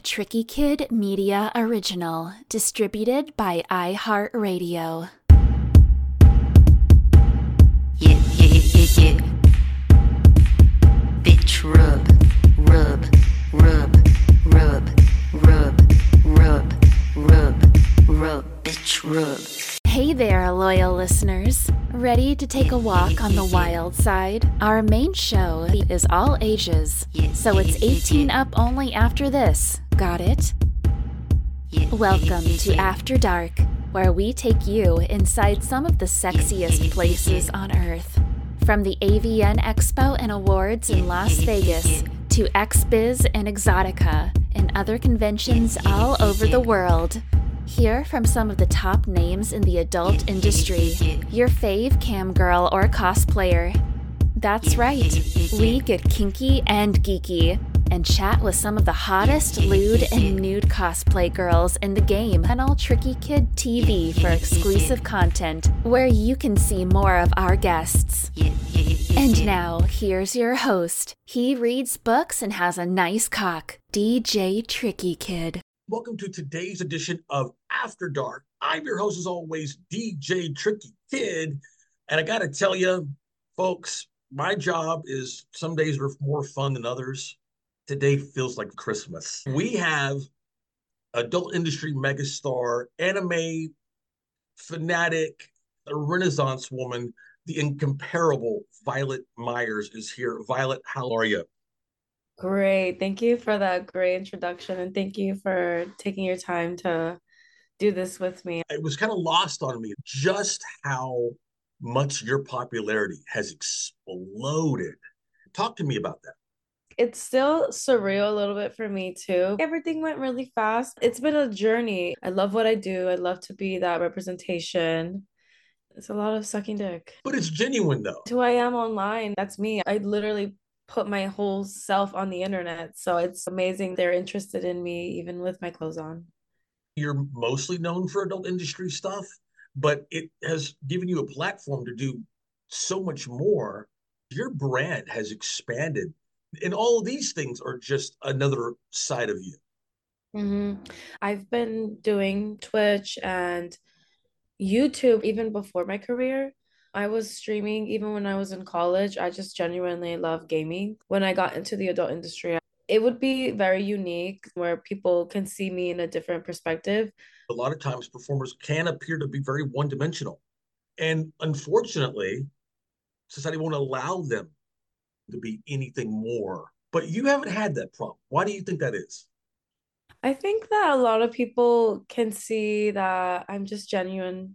Tricky Kid Media Original, distributed by iHeartRadio. Yeah. Bitch rub, rub, rub, rub, rub, rub, rub, rub, bitch rub. Hey there, loyal listeners. Ready to take a walk on the wild side? Our main show is all ages, so it's 18 up only after this. Got it? Welcome to After Dark, where we take you inside some of the sexiest places on Earth. From the AVN Expo and Awards in Las Vegas to XBiz and Exotica and other conventions all over the world. Hear from some of the top names in the adult industry, your fave cam girl or cosplayer. That's right, we get kinky and geeky and chat with some of the hottest lewd and nude cosplay girls in the game and all Tricky Kid TV for exclusive content where you can see more of our guests. And now, here's your host. He reads books and has a nice cock, DJ Tricky Kid. Welcome to today's edition of After Dark. I'm your host, as always, DJ Tricky Kid. And I got to tell you, folks, my job is some days are more fun than others. Today feels like Christmas. We have adult industry megastar, anime fanatic, a Renaissance woman, the incomparable Violet Myers is here. Violet, how are you? Great. Thank you for that great introduction, and thank you for taking your time to do this with me. It was kind of lost on me just how much your popularity has exploded. Talk to me about that. It's still surreal a little bit for me too. Everything went really fast. It's been a journey. I love what I do. I love to be that representation. It's a lot of sucking dick. But it's genuine, though. Who I am online, that's me. I literally put my whole self on the internet. So it's amazing they're interested in me even with my clothes on. You're mostly known for adult industry stuff, but it has given you a platform to do so much more. Your brand has expanded, and all of these things are just another side of you. I've been doing Twitch and YouTube even before my career. I was streaming even when I was in college. I just genuinely love gaming. When I got into the adult industry, it would be very unique where people can see me in a different perspective. A lot of times performers can appear to be very one-dimensional. And unfortunately, society won't allow them to be anything more. But you haven't had that problem. Why do you think that is? I think that a lot of people can see that I'm just genuine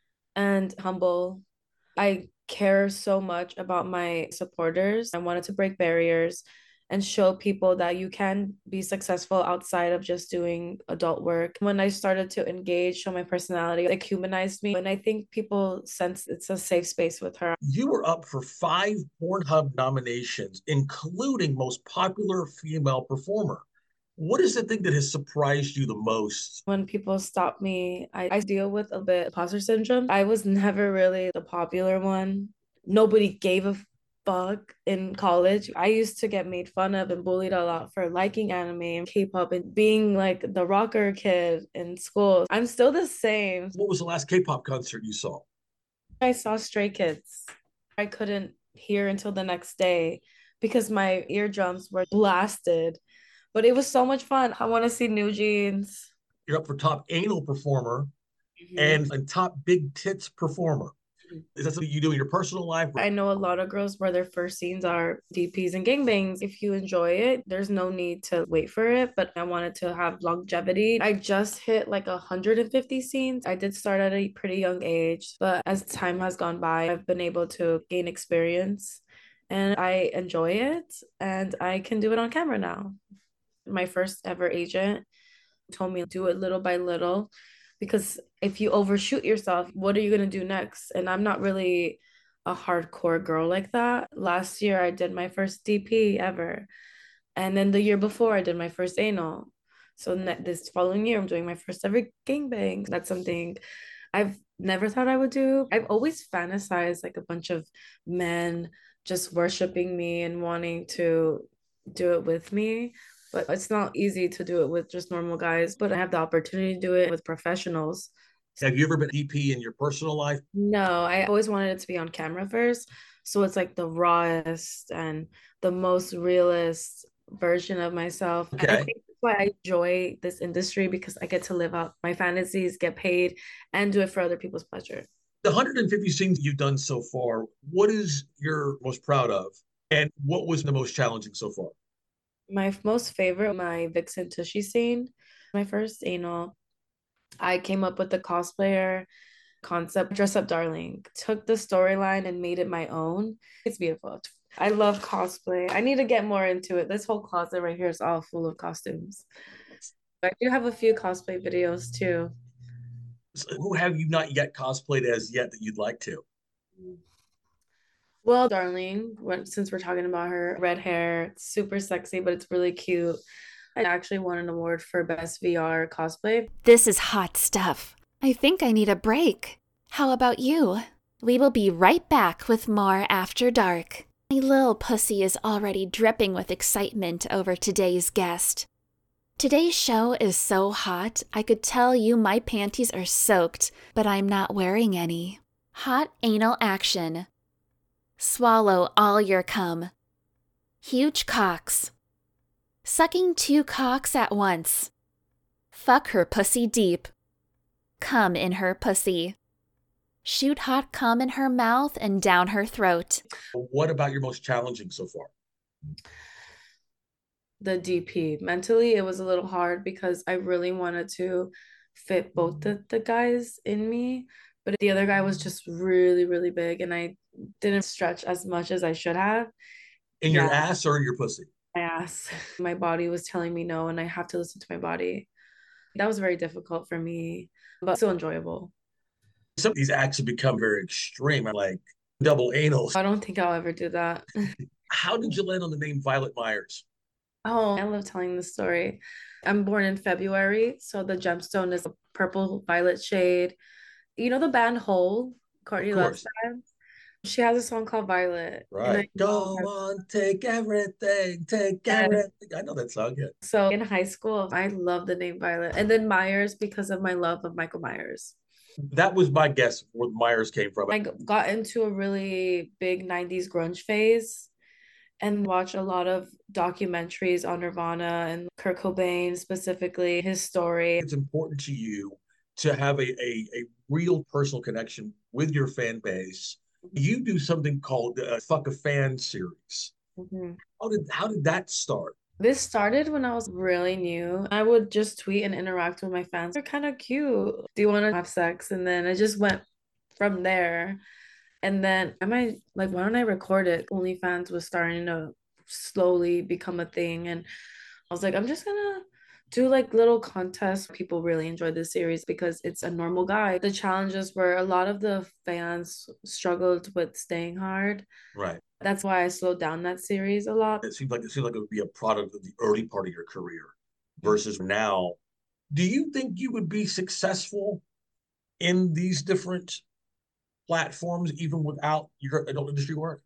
and humble. I care so much about my supporters. I wanted to break barriers and show people that you can be successful outside of just doing adult work. When I started to engage, show my personality, it humanized me. And I think people sense it's a safe space with her. You were up for 5 Pornhub nominations, including Most Popular Female Performer. What is the thing that has surprised you the most? When people stop me, I deal with a bit imposter syndrome. I was never really the popular one. Nobody gave a fuck in college. I used to get made fun of and bullied a lot for liking anime and K-pop and being like the rocker kid in school. I'm still the same. What was the last K-pop concert you saw? I saw Stray Kids. I couldn't hear until the next day because my eardrums were blasted. But it was so much fun. I want to see New Jeans. You're up for top anal performer and top big tits performer. Is that something you do in your personal life? I know a lot of girls where their first scenes are DPs and gangbangs. If you enjoy it, there's no need to wait for it, but I wanted to have longevity. I just hit like 150 scenes. I did start at a pretty young age, but as time has gone by, I've been able to gain experience and I enjoy it and I can do it on camera now. My first ever agent told me do it little by little because if you overshoot yourself, what are you going to do next? And I'm not really a hardcore girl like that. Last year, I did my first DP ever. And then the year before, I did my first anal. So this following year, I'm doing my first ever gangbang. That's something I've never thought I would do. I've always fantasized like a bunch of men just worshiping me and wanting to do it with me. but it's not easy to do it with just normal guys. But I have the opportunity to do it with professionals. Have you ever been DP in your personal life? No, I always wanted it to be on camera first. So it's like the rawest and the most realist version of myself. I Okay. think that's why I enjoy this industry because I get to live out my fantasies, get paid, and do it for other people's pleasure. The 150 scenes you've done so far, what is you're most proud of? And what was the most challenging so far? My most favorite, my Vixen Tushy scene, my first anal. I came up with the cosplayer concept, Dress Up Darling, took the storyline and made it my own. It's beautiful. I love cosplay. I need to get more into it. This whole closet right here is all full of costumes. I do have a few cosplay videos too. So who have you not yet cosplayed as yet that you'd like to? Well, Darling, since we're talking about her, red hair, super sexy, but it's really cute. I actually won an award for best VR cosplay. This is hot stuff. I think I need a break. How about you? We will be right back with more After Dark. My little pussy is already dripping with excitement over today's guest. Today's show is so hot, I could tell you my panties are soaked, but I'm not wearing any. Hot anal action. Swallow all your cum. Huge cocks. Sucking 2 cocks at once. Fuck her pussy deep. Cum in her pussy. Shoot hot cum in her mouth and down her throat. What about your most challenging so far? The DP. Mentally, it was a little hard because I really wanted to fit both the guys in me, but the other guy was just really, really big, and I didn't stretch as much as I should have. In your ass or in your pussy? My ass. My body was telling me no, and I have to listen to my body. That was very difficult for me, but still enjoyable. Some of these acts have become very extreme, like double anal. I don't think I'll ever do that. How did you land on the name Violet Myers? Oh, I love telling this story. I'm born in February, so the gemstone is a purple violet shade. You know the band Hole, Courtney Of Love's course. band? She has a song called Violet. And Right. Go on, take everything, take everything. I know that song, yeah. so in high school, I love the name Violet. And then Myers because of my love of Michael Myers. That was my guess where Myers came from. I got into a really big 90s grunge phase and watched a lot of documentaries on Nirvana and Kurt Cobain specifically, his story. It's important to you to have a real personal connection with your fan base. You do something called Fuck a Fan series. Mhm. How did that start? This started when I was really new. I would just tweet and interact with my fans. They're kind of cute. Do you want to have sex? And then it just went from there. And then I might like, why don't I record it? OnlyFans was starting to slowly become a thing. And I was like, I'm just gonna do like little contests. People really enjoyed this series because it's a normal guy. The challenges were a lot of the fans struggled with staying hard. Right. That's why I slowed down that series a lot. It seems like it would be a product of the early part of your career versus now. Do you think you would be successful in these different platforms even without your adult industry work?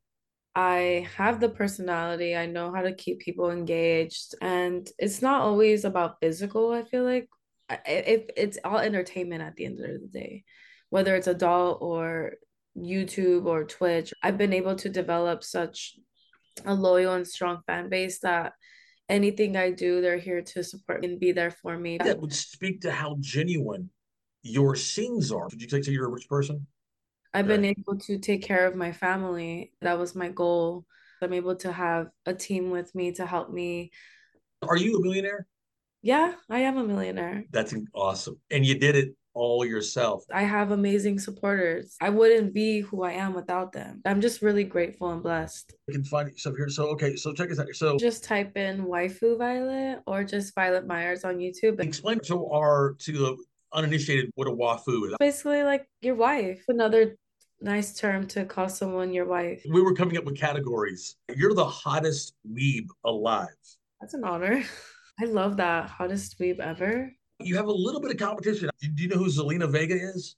I have the personality. I know how to keep people engaged, and it's not always about physical. I feel like if it's all entertainment at the end of the day, whether it's adult or YouTube or Twitch, I've been able to develop such a loyal and strong fan base that anything I do, they're here to support and be there for me. That would speak to how genuine your scenes are. Would you say you're a rich person? I've been able to take care of my family. That was my goal. I'm able to have a team with me to help me. Are you a millionaire? Yeah, I am a millionaire. That's awesome. And you did it all yourself. I have amazing supporters. I wouldn't be who I am without them. I'm just really grateful and blessed. You can find yourself here. So, okay, so check this out. So Just type in waifu Violet or just Violet Myers on YouTube. explain to the uninitiated what a wafu is. Basically like your wife. Another nice term to call someone your wife. We were coming up with categories. You're the hottest weeb alive. That's an honor. I love that. Hottest weeb ever. You have a little bit of competition. Do you know who Zelina Vega is?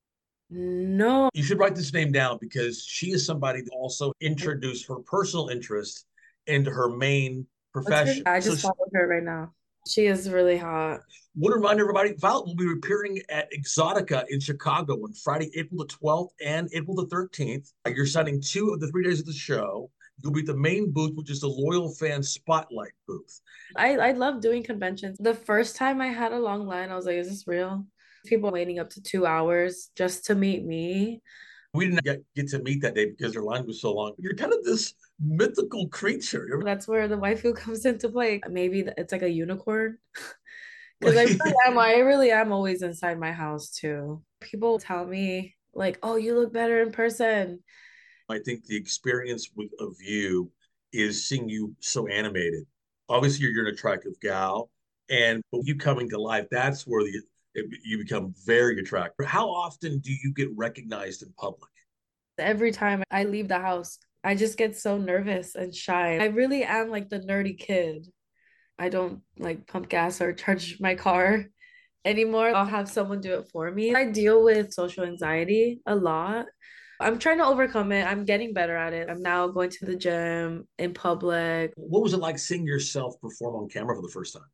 No. You should write this name down because she is somebody that also introduced her personal interest into her main profession. I just followed her right now. She is really hot. Want to remind everybody, Violet will be appearing at Exotica in Chicago on Friday, April the 12th and April the 13th. You're signing 2 of the 3 days of the show. You'll be at the main booth, which is the Loyal Fan Spotlight booth. I love doing conventions. The first time I had a long line, I was like, is this real? People waiting up to 2 hours just to meet me. We didn't get to meet that day because their line was so long. You're kind of this mythical creature. That's where the waifu comes into play. Maybe it's like a unicorn. Because I really am always inside my house too. People tell me like, oh, you look better in person. I think the experience of you is seeing you so animated. Obviously, you're an attractive gal, and you coming to life, that's where you become very attractive. How often do you get recognized in public? Every time I leave the house, I just get so nervous and shy. I really am like the nerdy kid. I don't like pump gas or charge my car anymore. I'll have someone do it for me. I deal with social anxiety a lot. I'm trying to overcome it. I'm getting better at it. I'm now going to the gym in public. What was it like seeing yourself perform on camera for the first time?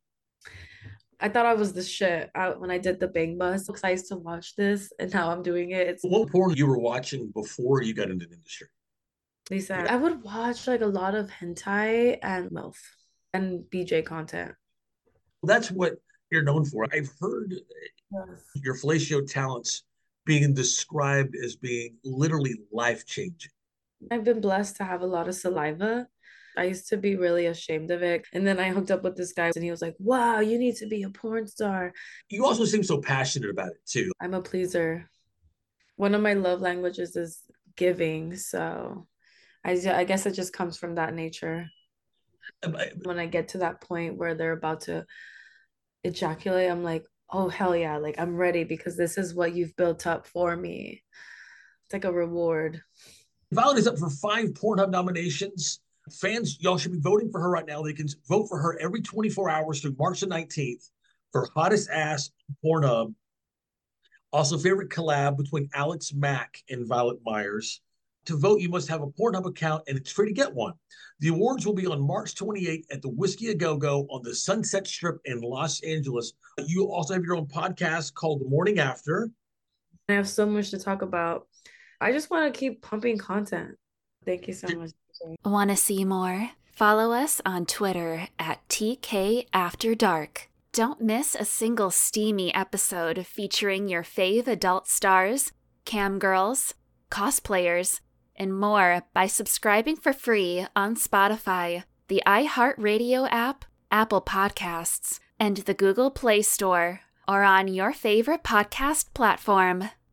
I thought I was the shit when I did the Bang Bus because I used to watch this and now I'm doing it. What porn you were watching before you got into the industry? Lisa, I would watch like a lot of hentai and MILF and BJ content. That's what you're known for. I've heard your fellatio talents being described as being literally life-changing. I've been blessed to have a lot of saliva. I used to be really ashamed of it. And then I hooked up with this guy and he was like, wow, you need to be a porn star. You also seem so passionate about it too. I'm a pleaser. One of my love languages is giving. So I guess it just comes from that nature. When I get to that point where they're about to ejaculate, I'm like, oh, hell yeah. Like, I'm ready because this is what you've built up for me. It's like a reward. Violet is up for 5 Pornhub nominations. Fans, y'all should be voting for her right now. They can vote for her every 24 hours through March the 19th for hottest ass Pornhub. Also, favorite collab between Alex Mack and Violet Myers. To vote, you must have a Pornhub account, and it's free to get one. The awards will be on March 28th at the Whiskey A Go-Go on the Sunset Strip in Los Angeles. You also have your own podcast called The Morning After. I have so much to talk about. I just want to keep pumping content. Thank you so much. Want to see more? Follow us on Twitter at TK After Dark. Don't miss a single steamy episode featuring your fave adult stars, cam girls, cosplayers, and more by subscribing for free on Spotify, the iHeartRadio app, Apple Podcasts, and the Google Play Store, or on your favorite podcast platform.